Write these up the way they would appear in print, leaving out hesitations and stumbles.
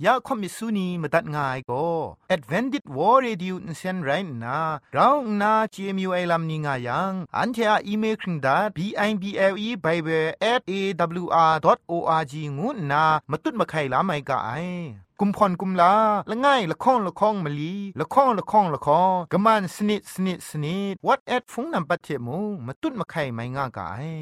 ยาคอมิสุนีมาตัดง่ายก็ Advented War Radio นเซนไรนะเราหน้า CMU ไอลัมนิงายังอันเทออีเมลคิงดา bible@awr.org งูนะมาตุดมาไข่ลาไม่กะไอกุมพรกุมลาละง่ายละข้องละข้องมะลีละข้องละข้องละข้องกะมันสนิดสนิดสนิด what at ฟงนำปัจเจมูมาตุดมาไข่ไม่ง่ากะไอ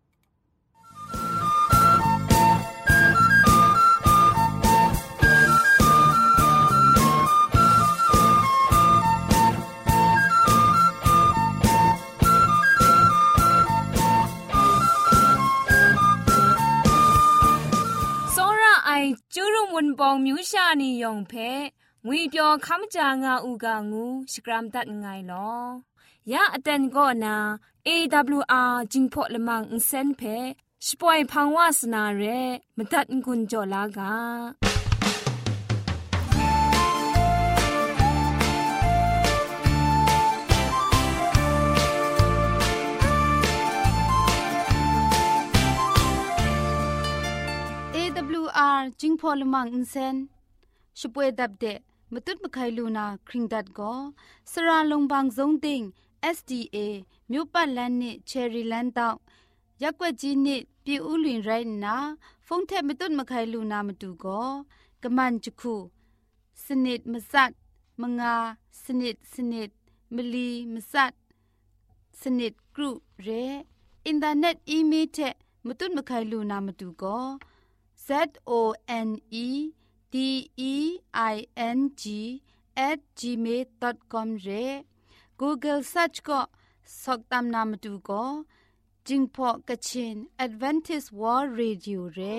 จูรุมุนปองมิวชานียองเพงุยเปียวคัมจางาอูกางูสกรัมตัดไงลอยาอเตนก็นา AWR จิงพอละมังอินเซนเพสปอยพังวาสนาเรมตัดกุญจลากาจิงพอลมังอินเซนช่วยดับเดะมตุดมะไคลูนาคริงดัดก็สระลงบางซงติง SDA မြို့ပတ်လန်းနစ်ချယ်ရီလန်းတောက်ရက်ွက်ကြီးနစ်ပြည်ဦးလွင်ရိုင်းနာဖုန်ထက်မတုတ်မခိုင်လူနာမတူကောကမန်ချခုစနစ်မစတ်မငါစနစ်စနစ်မလီမစတ်စနစ်ဂရုရဲအင်တာနက်အီးမေးလ်ထက်မတုတ်မခိုင်လူနာမတူကော zoneding@gmail.com เร Google search ก็สอกตามนามดูก็จิงพอกะชิน Adventist World Radio เร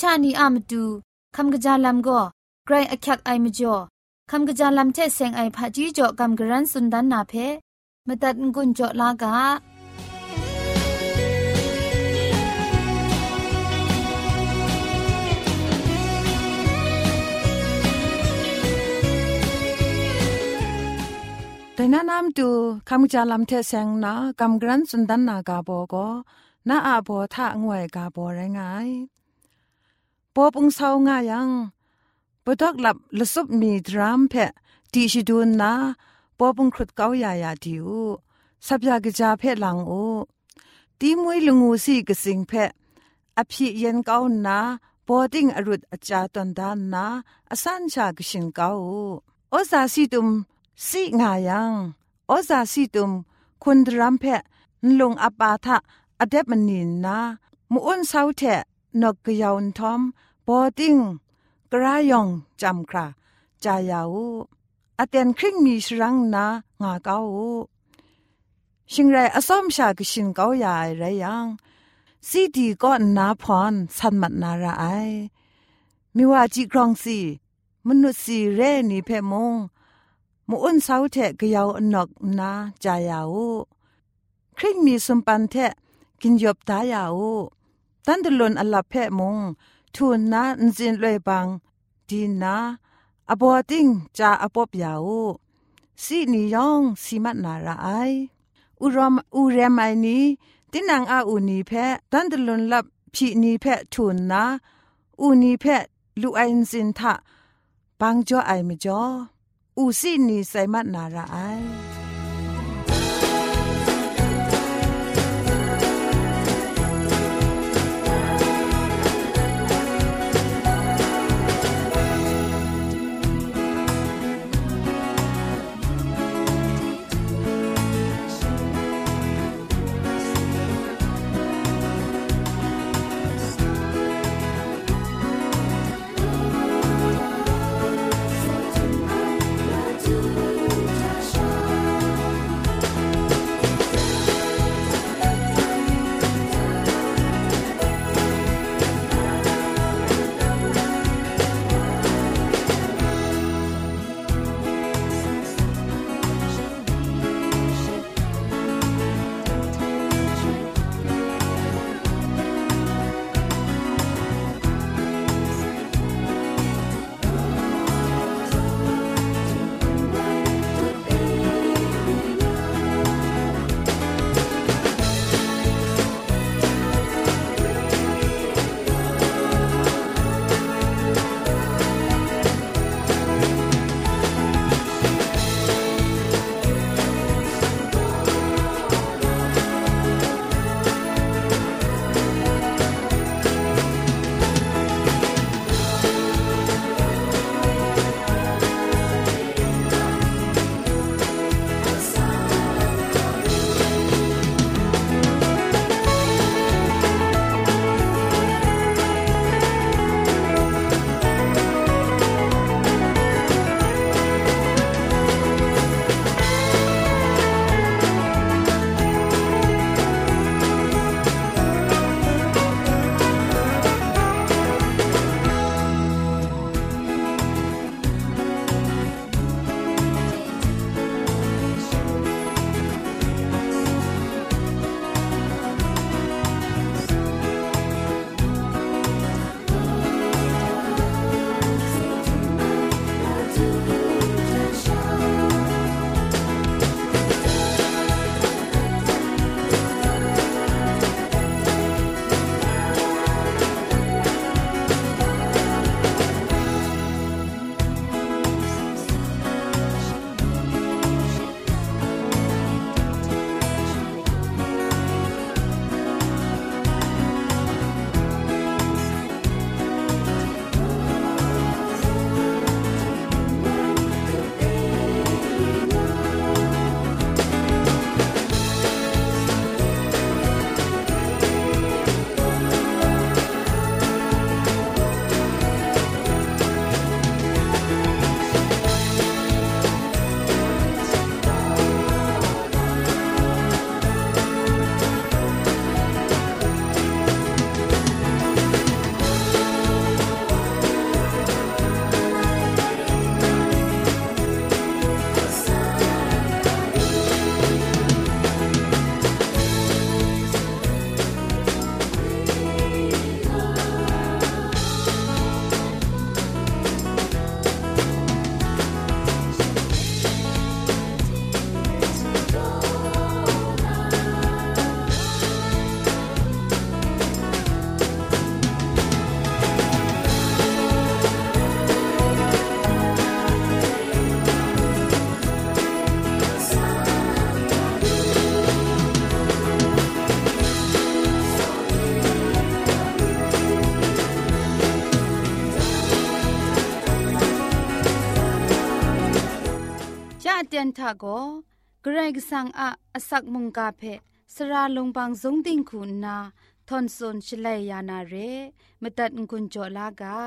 านีอามตูคำกะจาลัมก็ไกรอักยักไอมจ่อคำกะจาลัมเทเซงไอผาจีจ่อคำกะรันสุนดันนาเพมตัดงุนจ่อลากาแต่น้านำตูคำจาลำเทเซงนะกำกรันสุนดันนากาโบก็น้าอาโบท่างวยกาโบไรงายปอปุงเศร้างายังปดอกหลับลสุบมีดรามเพะตีชิดูนนะปอปุงครุดเกาใหญ่ยาดิวสับยากจาเพะหลังโอตีมวยลุงูสีกสิงเพะอภิเย็นเกานะปอติ้งอรุดอาจาตันดานนะอสันชากสิงเกาโอซาสีตุมสีงายังโอซาสีตุมคุณดรัมเพะนลงอปาทะอเดบมันนินนะมุอ้นเศร้าแทะนกกะยาวทอมปอติ้งกระยองจำคราจายาวอเตนครึ่งมีชรังนะงาเกาชิงไรอซ้อมชากชินเกาใหญ่ไรยังสีดีก็นาพรสันมัดนาราไอมิว่าจีกรองสีมนุษย์สีเรนีเพมงมุอ้นเศร้าแทะกะยาวนกนาจายาวครึ่งมีสมปันแทะกินยบตายาวตันตะลนอลับเพะมงทูนนะนจินลวยบังดีนะอบอติงจาอปอบยาวสีนิยองสีมัดนาราไออูเรมไอนี้ตินังอาอูนีเพะตันตะลนลับพี่นีเพะทูนนะอูนีเพะลูไอนจินทะปังจ่อไอมจ่ออูสีนีไซมัดนาราไอยะเตียนทะโกเกรกสังอะอสักมุงกาเพสระลงบางสงติงคุณนาทอนซนชลัยยานาเรมตัดกุญจลากา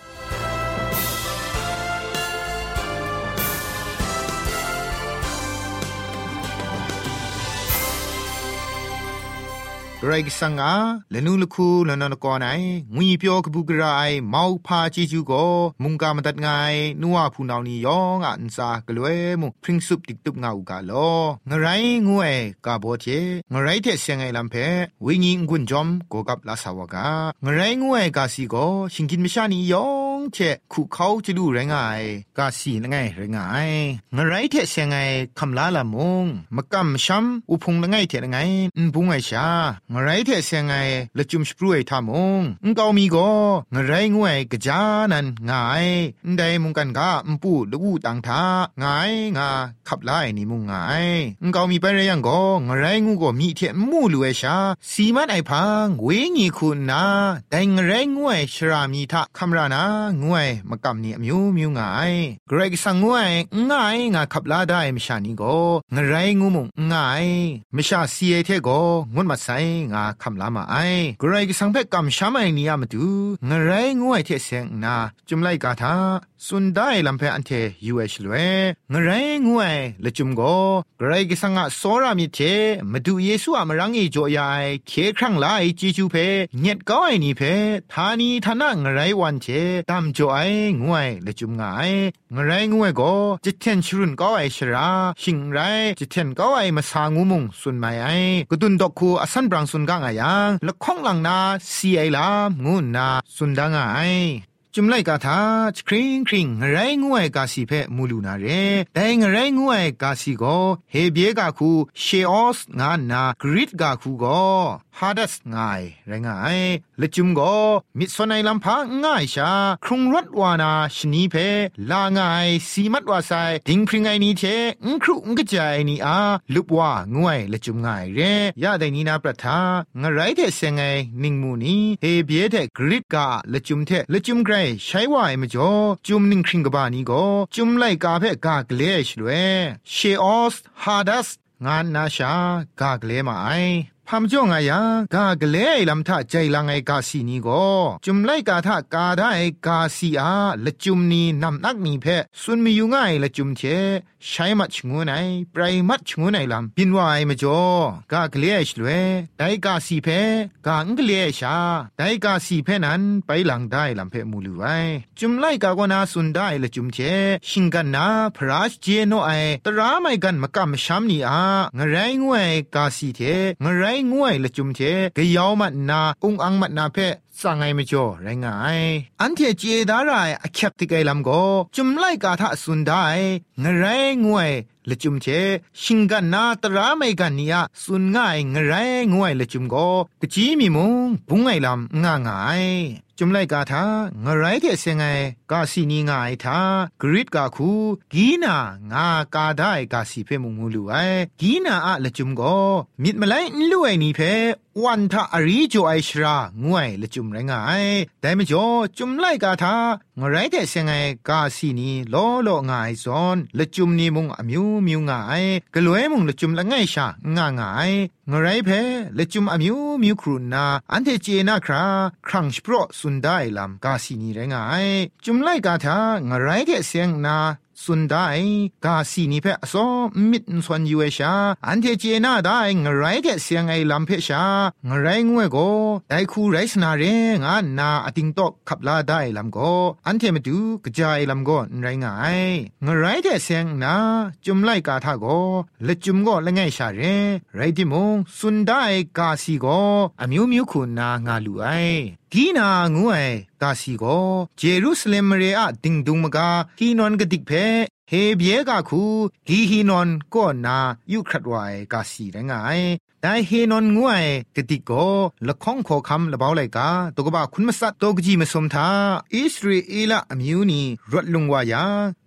เกรกสังอาเลนูลคูลนนกอนไองุยเปียวกบุกรายเมาพาจีจูโกมุงกามาตัดไงนัวผู้นาวนี่ยองอันซากลวยมุพริ้งซุปติกตุบงาอุกาโลงไรงูเอกาโบเทงไรเทเสียงไอลำเพวิญิงกุนจอมโกกับลาสาวกางไรงูเอกาสีโกชิงกินมิชานี่ยองเทคู่เขาจะดูไรงายกาสีละไงไรงายงไรเทเสียงไอคำลาละมงมะกำช้ำอุพงละไงเทละไงบุงไอชางไรเทเสียงไงละจุมสปรุยทามงเกามีก็งไรงูไอกะจานันงายได้มุงกันกะปูละอูตังทางายงาขับไล่นี่มุงงายเกามีไปเรียงก็งไรงูก็มีเทมูลุเอชาสีมันไอพังเวงีคุณนาแต่งไรงูไอชรามีทะคำรานางวยมากำนี่มิวมิวงายเกรกสังงวยงายงาขับลาได้มิชานี่ก็งไรงูมุงงายมิชาซีเอเทก็งวนมาใส่งาคำลามาไอเกรกสังเพกำชามไอนี่ยามดูงไรงูไอเทเสียงนาจุมไลกาทาสุนได้ลำเพออันเทยูเอชลเวงไรงูไอละจุมก็เกรกสังอะโซรามิเทมาดูเยซูอะมรังอีจ่อยายเคครั้งลาไอจีจูเพเน็ตก็ไอนี่เพทานีทานะงไรวันเทตามจ่อยงวยละจุมงายงไรงูไอก็จิตเทนชรุนก็ไอชราชิงไรจิตเทนก็ไอมาสางูมุงสุนไม่ไอกดุนดอกคูอสันบรังสุนกังอายังละข้องหลังนาซีไอลางูนาสุนดังไอจุมไลกาทาคริงคริงไรงูไอกาสีเพมูลูนาเรแต่งไรงูไอกาสีก็เฮเบียกาคูเชออสงานนากริดกาคูก็ฮาดัสง่ายไรงายละจุมก็มิดสนายลำพังง่ายชาครุงรถวานาชนีเพลาง่ายสีมัดวาไซดิงพริงไอนี้เทครุงกระจายนี่อาลุบว่างวยละจุมง่ายเรยาไดนี้นาประทางไรเทเสงไงนิงมูนีเฮเบียเทกริดกาละจุมเทละจุมไกรใช้ว่าไอมจ่อจุมนิงคริงกบานี้ก็จุมไลกาเพกาเกเลชลเวเชออสฮาดัสงานนาชากาเกเลมาไอพามจ่องอายังกาเกเลลำทะใจลังไอกาสีนี้ก็จุมไลกาทะกาได้กาสีอาละจุมนี้นำนักนี้เพสุนมีอยู่ง่ายละจุมเทใช้มัดชงูไหนปลายมัดชงูไหนลำบินวายมาจ่อกาเกเลชลเวได้กาสีเพกาอังเกเลชาได้กาสีเพนั้นไปหลังได้ลำเพมูลูไอจุมไลกากวนาสุนได้ละจุมเทชิงกันนาพระเจโนไอตราไม่กันมากำช้ำนี่อางไรงวยกาสีเทงไรงวยละจุมเทกะยาวมัดนาองอังมัดนาเพสังไงไม่จ่อไรงายอันเทเจดารายอคับติไกลำก็จุมไลกาทะสุนได้งไรงวยละจุมเทชิงกันนาตราไม่กันนี่อะสุนง่ายงไรงวยละจุมก็กะจีมีมุงบุงไงลำง่ายจุมไลกาทางไรเทเสงไงกาสีนีง่ายทากริดกาคูกีนางากาได้กาสีเพมุงูลูไอกีนาอะละจุมก็มิดมาไลลุไอนี่เพวันทะอริโจไอชรางวยละจุมไรงายแต่ไม่จ่อจุมไลกาทางไรเทเสงไงกาสีนีโลโลง่ายซอนละจุมนีมุงอมิวมิวง่ายกะลวยมุงละจุมละง่ายชาง่ายงไรเพละจุมอมิวมิวครูนาอันเทเจนาคราครั้งสโปรสุนได้ลำกาสีนีไรงายจุมไลกาทางไรเทเสียงนาสุนได้กาสีนีเพอสอมิดสวนยูเอชาอันเทเจนาได้งไรเทเสียงไอลำเพชางไรงวยโกไดคูไรสนาเรงานนาอติงตอกขับลาได้ลำโกอันเทมาดูกระจายลำโกไรงายงไรเทเสียงนาจุมไลกาทาโกละจุมโกละไงชาเรไรดิมงสุนได้กาสีโกอมิวมิวคุณนางาลูไอกีนางูไอกาสีโกเจรูซาเล็มเรอะดิงดุงมกาฮีนอนกะดิกเพเฮเบียกาคูกีฮีนอนก็นายุครัดไวกาสีไรงายได้เฮนอนงูไอกะดิกโกละข้องขอคำละเบาไลกาตกบะคุณมสัตตกจีมสมทาอิสราเอลอมิวนีรถลุงวายาง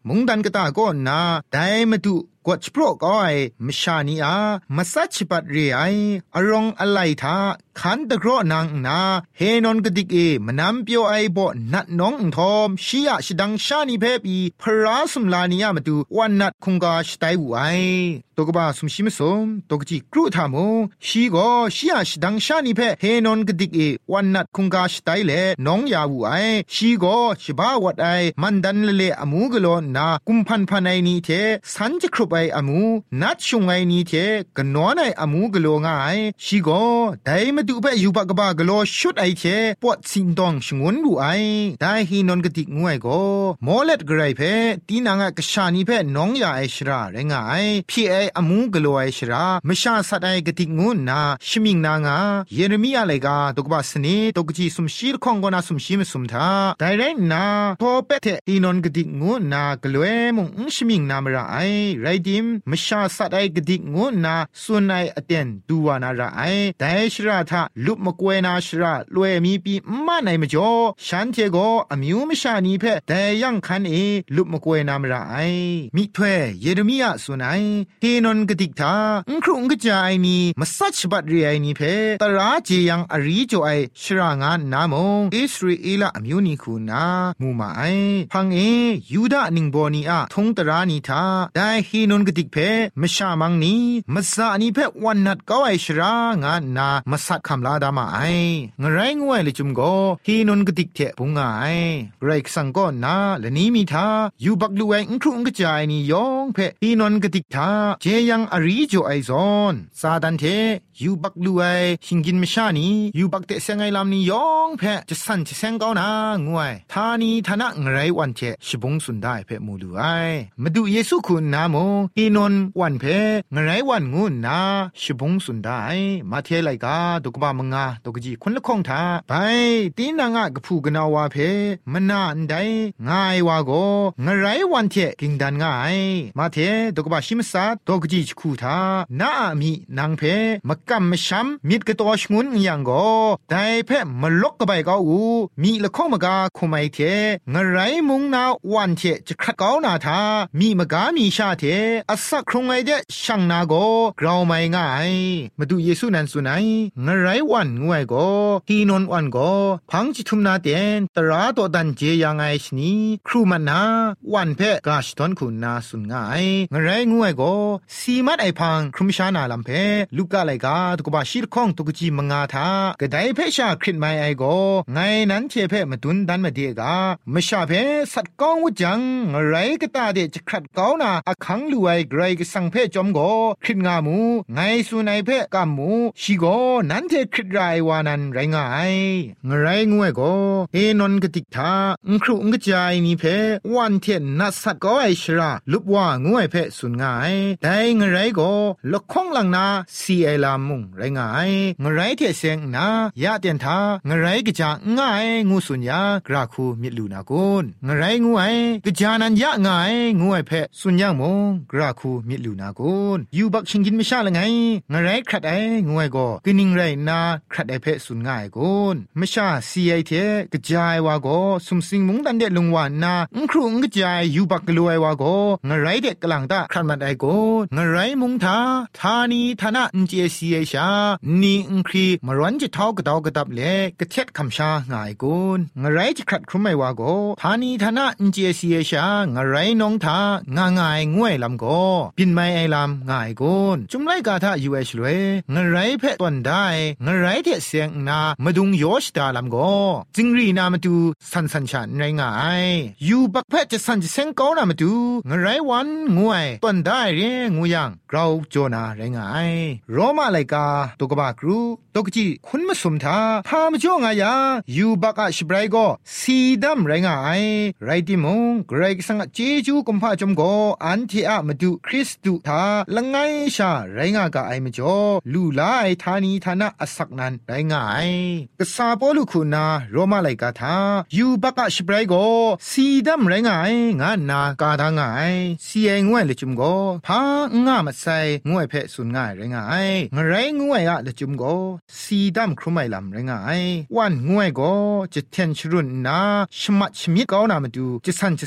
มุงดันกะตาก็นาไดมาดูกวดโปรก็ไอมชานีอามาสัชปัดเรไออรองอะไรทาขันตะกรอนางนาเฮนอนกดิกเอมนำเปียวไอบ่นัดน้องทอมชียชดังชานีเพปีพระสุมลานียมาดูวันนัดคงกาชไตวูไอตกบาสุมชิมสมตกจิกรุธามชีก็ชียชดังชานีเพเฮนอนกดิกเอวันนัดคงกาชไตเลน้องยาวูไอชีก็ชบาวัดไอมันดันเลอมูกโลนากุมพันพันไอนีเทสันจะครุบไออมูนัดชุงไอนีเทกนอนไออมูกโลง่ายชีก็ไดมาดูไปอยู่ปากบากโลชุดไอเทปวดสิงดองชงวนบูไอได้ฮีนนกติกงวยก็มอเล็ดกระไรเพตีนางกชานีเพน้องยาไอชราไรงายพี่ไออมูกโลไอชรามชาสัดไอกติกงูนาชิมิงนางาเยเรมีอะไรกาตกบาสเนตกจีสุมชีรคองกนาสุมชีมสุมทาได้ไรนาพอเปเทฮีนนกติกงูนากลวยมุงชิมิงนามระไอไรดิมมชาสัดไอกติกงูนาสุนไออเตนดูวานาระไอได้ชราทาลุมกวยนาชราลวยมีปีมาไหนมจ่อฉันเทโกอมิวมชานีเพแต่ยังคันเอลุมกวยนามระไอมิถเวเยเรมียะสุนัยเฮนนกติกทาครุงกะจายนีมาสัชบัดเรียนีเพตราเจยังอรีจ่อไอชรางานนามงอิสราเอลอมิวนิคูนามูมาไอพังเอยูดานิงโบนีอะทงตรานีทาได้เฮนนกติกเพมชามังนีมาซานีเพวันนัดก็ไอชรางานนามาสัดคำลาดามาไองไรงวยเลยจุมโกฮีนนกติกเทปุงไงไรกสังก็นาและนี้มีทาอยู่บักลุไอครุงกระจายนี่ยองเพฮีนนกติกทาเจยังอรีโจไอซอนซาดันเทอยู่บักลุไอชิงกินมชานีอยู่บักเตเซงไอลำนี่ยองเพจะสั่นจะเซงก็นางวยทานีทนะไงไรวันเทชิบงสุนได้เพมูลุไอมาดูเยซูคุณนาโมฮีนนวันเพไงไรวันงูนาชิบงสุนได้มาเทไลกาตุกบามงาตกจีคนละคงทาไปตีนางะกะพูกนาวาเพมนาอันใดง่ายวาโกงะไรวันเทกิงดันง่ายมาเทตกบาชิมซาตกจีชคูทานามีนางเพมะกัมมะชัมมิดกะตอชงุนยังโกไดเพมะลกกะไบกาอูมีละคงมะกาคุไมเทงะไรมุงนาวันเทจะคัดกาวนาทามีมะกามีชาเทอัสสะครงไอเดช่างนาโกกราวไมง่ายมาดูเยซูนันสุนัยงะไรวันงวยโกฮีนนวันโกพังจิทุมนาเตนตราโตดันเจยังไงชนีครูมันนาวันเพกาชตอนคุณนาสุนง่ายงะไรงวยโกสีมัดไอพังครุมชานาลัมเพลูกาไลกาตุกบาชิรคองตุกจีมงาทากะไดเพชาคริตไมไอโกไงนั้นเทเพมตุนดันมาเดกามชาเพสัตกองวจังงะไรกะตาเดจะขัดกาวนาอคังลุไอไกรกะสังเพจอมโกคริตงามูไงสุนัยเพกามูชิโกนั้นเทคริตไรวานันไรงายงะไรงวยโกเอนนกติกทาครุงกะจายนีเพวันเทนนัสสัตก็ไอชราลุบว่างวยเพสุนงายได้งะไรโกละข้องหลังนาซีไอลามุงไรงายงะไรเทเซงนายะเตียนทางะไรกะจาง่ายงูสุญญากราคูมิลูนากุนงะไรงวยกะจานันยะง่ายงวยเพสุญญามงกราคูมิลูนากุนอยู่บักชิงกินมะชาละไงงะไรครัดไองวยโกกึนิงไรนาครัดไอเพสุนง่ายกุนมะชาซีไอเทกะจายวาโกสุมสิงมุงดันเดลุงวานาครุงกะจายอยู่บักกลวยวาโกงะไรเดกลังตาครัดมันไอโกงะไรมุงทาทานีทนะอินเจซีไอชานีอิงครีมรันจะเท่ากะดาวกะดับเลกะเท็ดคำชาง่ายกุนงะไรจะครัดครุมไอวาโกทานีทนะอินเจซีไอชางะไรนองทางาง่ายงวยลำโกปินไมไอลำง่ายกุนจุมไลกาทายูเอชลวยงะไรเพตวันได้งะไรเทเสียงนามาดุงโยชดาลำโกจิงรีนามาดูสันสันฉันไรงายยูบักเพจะสันจะเซงเกานามาดูงะไรวันงวยตวันได้เรงงูยังเราโจนาไรงายโรมาไลกาตุกบากรูตุกจีคุณมาสมทาพามจ่องายายูบักอะชิบไรโกสีดำไรงายไรติมงไกรกสังเจจูกุมพาจมโกอันที่อะมาดูคริสตุทาละไงชาไรงากาไอมจ่อลูลายทานีทานะอสักนันไรงายกษาปอลุคุณาโรมาไลกาทายูบักอะชิบไรโกสีดำไรงายงานนากาทางายสีเองวยเลจุมโกพางามาใส่งวยเพสุนง่ายไรงายงะไรงวยอะเลจุมโกสีดำครุไมลำไรงายวันงวยโกจะเทนชรุนนาชมัดชมิดกาวนามาดูจะสันจะเซงยา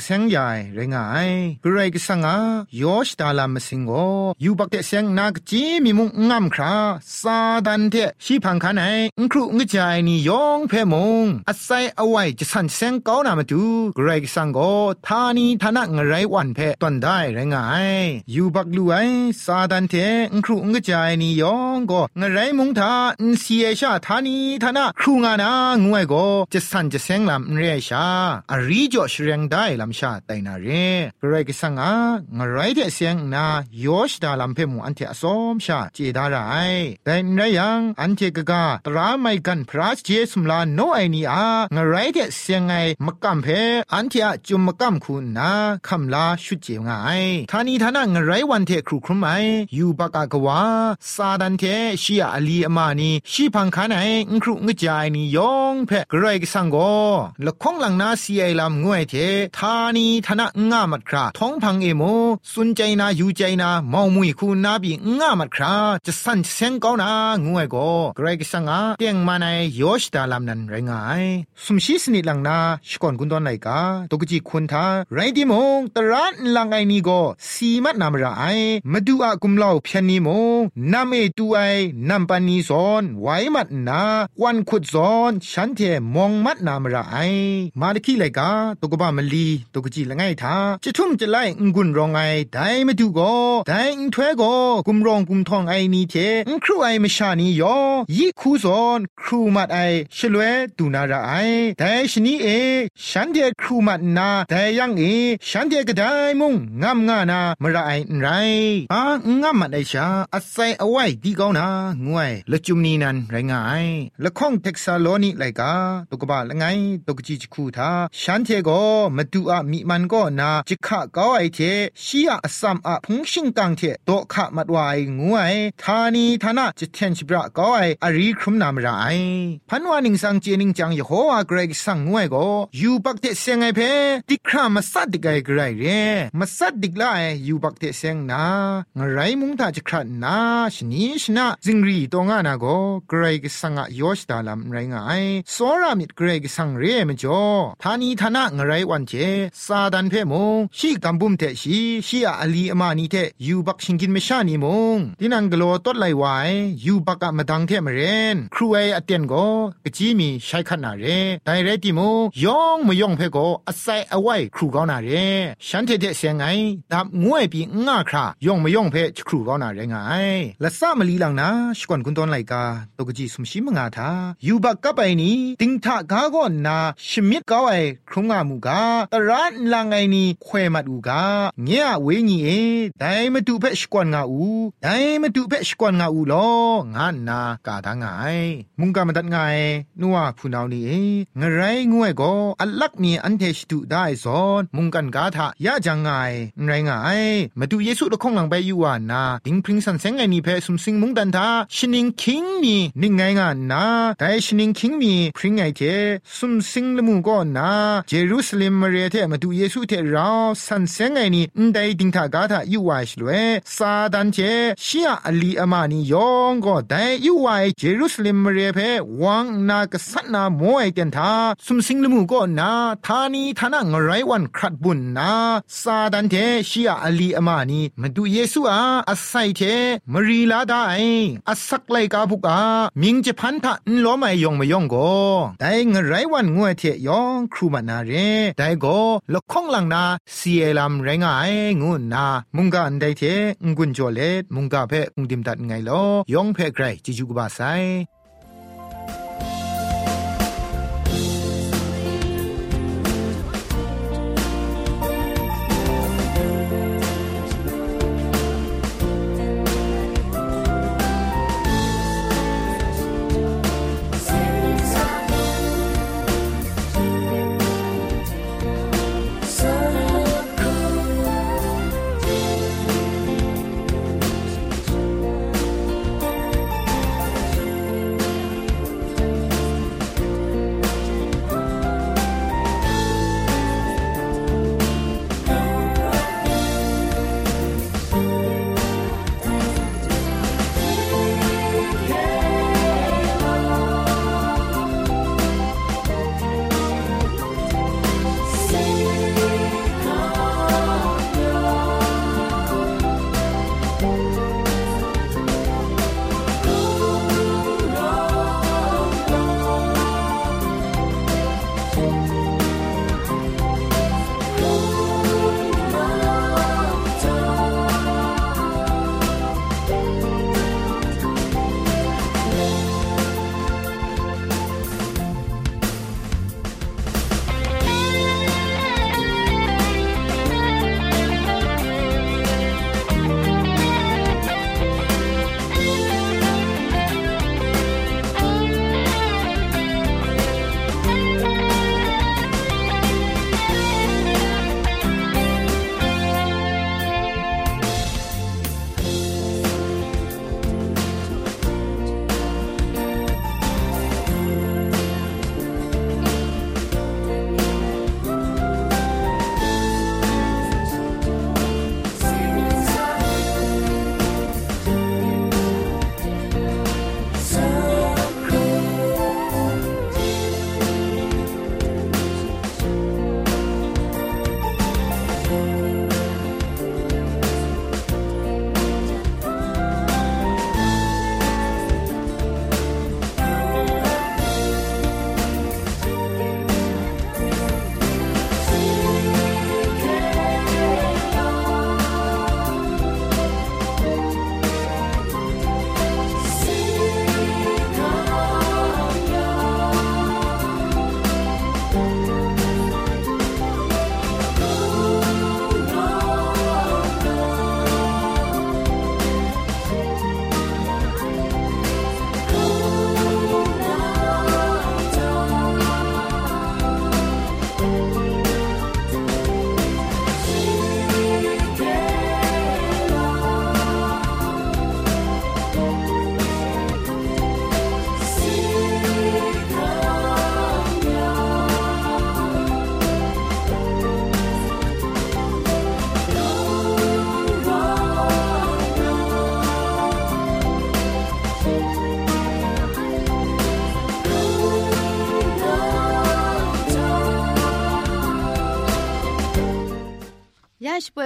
ไรงายกระไรก็สังอายอชดาลามสิงโกยูบักเตเสียงนากจีมีมุงงามคราซาดันเทชีพังคันไอครูงจายนี่ยองเพมงอาศัยเอาไว้จะสันเสียงก้าวนามาดูกระไรก็สังโกทานีทนะงไรวันเพตอนได้ไรงายยูบักลูไอซาดันเทครูงจายนี่ยองก็งไรมุงทาเสียชาทานีทนะครูงานางวยก็จะสันจะเสียงลำเรียชาอารีจ่อเสียงได้ลำชาไตนาเรกระไรก็สังงไรเดเสียงนายอชดาลำเพมุอันเทอสอมชาเจดาไรแต่ไรยังอันเทกกาตราไม่กันพระเจสุมลาโนไอนีงไรเดเสียงไงมกัมเพอันเทอจุมมกัมคุณนาคำลาชุดเจียวไงทานีทนะงไรวันเทครูครุมไอยูปากากวาซาดันเทชียอลีอมานีชีพังคานไอครูงจายนียองเพกไรกสังโกละคงหลังนาซีไอลำงวยเททานีทนะงามัดคราท้องพังเอโมสุนใจนายูใจนาเมามุยคูนาบีงามัดคราจะสั่นเสียงก้าวนางวยโกไกรกสังเตียงมาในยอชดาลำนั้นไรงายสุมชีสนิลังนาชกอนกุนตอนไหนกาตกจีคุณทาไรดิมงตรันลังไอนีโกสีมัดนามระไอมาดูอากุมเล่าเพียนนีโมนาเมตูไอนัมปานีซอนไว้มัดนาวันขุดซอนฉันเทมองมัดนามระไอมาดคีไลกาตกบ้ามลีตกจีละไงทาจะทุ่มจะไล่งุนรองไอได้มาดูโกได้อินทเวโกกุมรองกุมทองไอนีเทครูไอมชานียอยี่คูซอนครูมัดไอชลเวตูนาระไอได้ชนีเอฉันเทครูมัดนาได้ยังเอฉันเทก็ได้มุงงามงานามระไอไรงามมัดไอชาอาศัยเอาไว้ดีก้าวนาง่วยละจุมนีนันไรงายละข้องเท็กซาโลนีไลกาตกบ้าละไงตกจีจคูทาฉันเทก็มาดูอามีมันก็นาจิกะก้าวไอเทชียอสัมอะพงชิงกังเทโตขะมัดวายงวยทานีทนะจิเทนชิบระก้าวไออารีครุมนามระไอพันวานิงสังเจนิงจังยโฮวาเกรกสังงวยก็ยูบักเตเซงไอเพติครามาสัดดิกไอเกรเรมาสัดดิกลาไอยูบักเตเซงนางไรมุงทาจิครานาชนีชนะจิงรีตงานาโกเกรกสังอะยอชดาลัมไรงายโซรามิดเกรกสังเรมจ่อทานีทนะงไรวันเจซาดันเพมงชีกัมบุมเทชีอาลีอมานีเทยูบักชิงกินไม่ชานีมงดินังกโลตดไลวายยูบักมาดังเทมเรนครูไออเตียนโกกจีมีใช้ขนาเรไดเรติโมยองมยองเพโกอาศัยเอาไว้ครูก้าวนาเรฉันเทเสียงไงดับงวยปีง่าครายองมยองเพครูก้าวนาเรไงละซามลีลังนะชกวนกุนตอนไลกาตกจีสมชิมงาทายูบักกับไปนี้ติงทากาก่อนนาชิมิดก้าวไอครุงามูกาตรันลังไอนี้ควยมัดอูกาเงียเวญีเอได้มาดูเพชกวนงาอูได้มาดูเพชกวนงาอูลองานนากาทางไงมุงกามาตัดไงนัวพูนาวนี่งไรงวยก็อัลลักมีอันเทชตุได้ซอนมุงกันกาทายะจังไงไรงายมาดูเยซูละคงหลังไปอยู่ว่านาดิงพริงสันเซงไงนี่เพสุมสิงมุงดันทาชนิงคิงมีนิ่งไงงานนาได้ชนิงคิงมีพริงไงเทสุมสิงละมูก็นาเยรูซาเล็มมาเรเทมาดูเยซูเทเราสันเซงไงนี่ได้ดิงทากาทาอยู่ว่าชลเวซาดันเจชียอลีอามานียองก็ได้อยู่ว่าเยรูซาเล็มมาเรเพวังนากษัตนาโมไอเตนทาสุมสิงลมูก็นาทานีทนะงไรวันครัดบุญนาซาดันเทชียอลีอามานีมาดูเยซูอาศัยเทมรีลาได้อาศักไลกาบุกามิงจะพันทะนล้อไม่ยองไม่ยองก็ได้งไรวันงวยเทยองครูมานาเรได้ก็ละข้องหลังนาเสียลำไรงายงูนามุงกาอันได้เทงุนจอเลมุงกาเพงดิมตัดไงลอยองเพไกรจิจุกบาไซ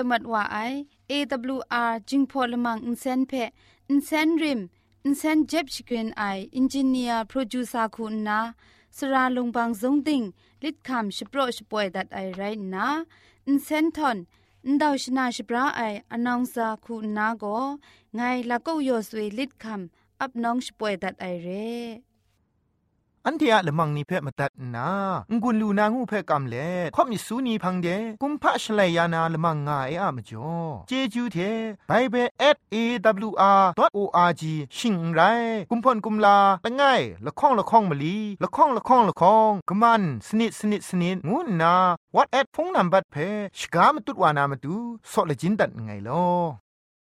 มัดว่าไอ AWR จิงพอลมังอินเซนเพอินเซนริมอินเซนเจ็บชิกรีนไออินจิเนียร์โปรดิวซาคุณนาสราลงบางซงติงลิดคำชิโปรชป่วยดัดไอไรนะอินเซนทอนอินดาวชนาชิปราไออนองซาคุณนาโกไงละก็ยอสวยลิดคำอับน้องชป่วยดัดไอเรอันที่อะละมังนิเพ่มาตัดนางุนลูนางูเพ่กำเล่ข่อมิสูนีพังเดกุมพะชเลยานาละมังงาเออะมจ่อเจจูเทไบเบิล@awr.org ชิงไรกุมพ่นกุมลาละง่ายละข้องละข้องมะลีละข้องละข้องละข้องกะมันสนิดสนิดสนิดงูนา WhatsApp พงนัมบัดเพ่ชกามตุดวานามตุซอเลจินดัดไงลอ